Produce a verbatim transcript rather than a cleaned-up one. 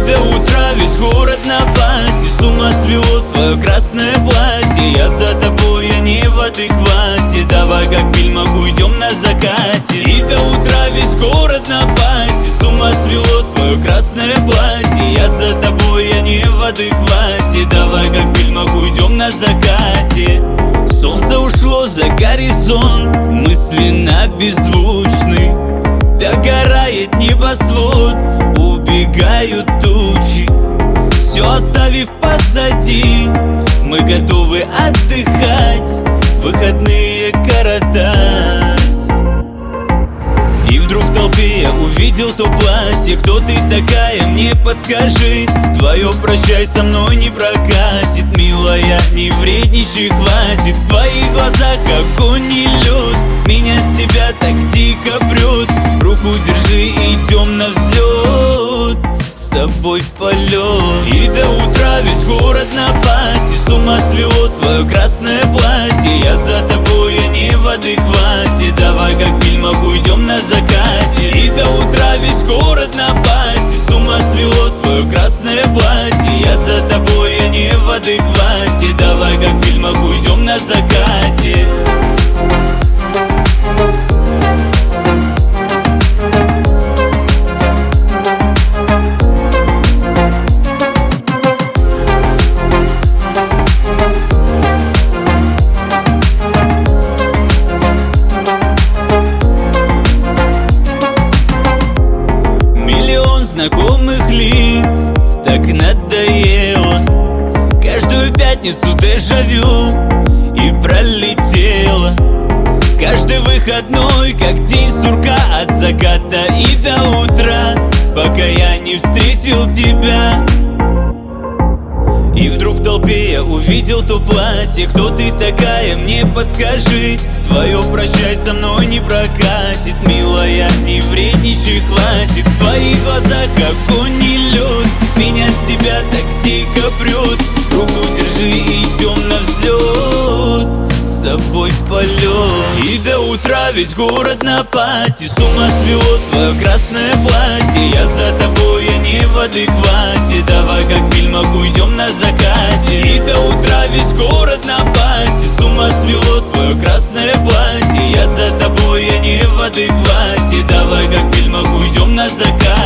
И до утра весь город на пати, с ума свело твое красное платье. Я за тобой, я не в адеквате, давай как в фильмах уйдем на закате. И до утра весь город на пати, с ума свело твое красное платье. Я за тобой, я не в адеквате, давай как в фильмах уйдем на закате. Солнце ушло за горизонт, мысленно беззвучный. Догорает небосвод, убегают тучи. Все оставив позади, мы готовы отдыхать, выходные коротать. И вдруг в толпе я увидел то платье. Кто ты такая, мне подскажи. Твое прощай со мной не прокатит, милая, не вредничай, хватит. В твоих глазах огонь и лед, меня с тебя так дико прет. Руку держи, идем на взлет, с тобой в полет. И до утра весь город на пати, с ума свело твое красное платье. Я за тобой, я не в адеквате, давай как в фильмах уйдем на закате. И до утра весь город на пати, с ума свело твое красное платье. Я за тобой, я не в адеквате, давай как в фильмах уйдем на закате. Знакомых лиц так надоело, каждую пятницу дежавю и пролетело. Каждый выходной, как день сурка, от заката и до утра, пока я не встретил тебя. И вдруг в толпе я увидел то платье. Кто ты такая, мне подскажи. Твое прощай со мной не прокатит, милая, не вредничай, хватит. В твоих глазах огонь и лед, меня с тебя так дико прет. Руку держи, идем на взлет, с тобой в полет. И до утра весь город на пати, с ума свело твое красное платье. Я за тобой, я не в адеквате, давай как в фильмах уйдем на закате. И до утра весь город на пати, с ума свело твое красное платье. Я за тобой, я не в адеквате, давай как в фильмах уйдем на закате.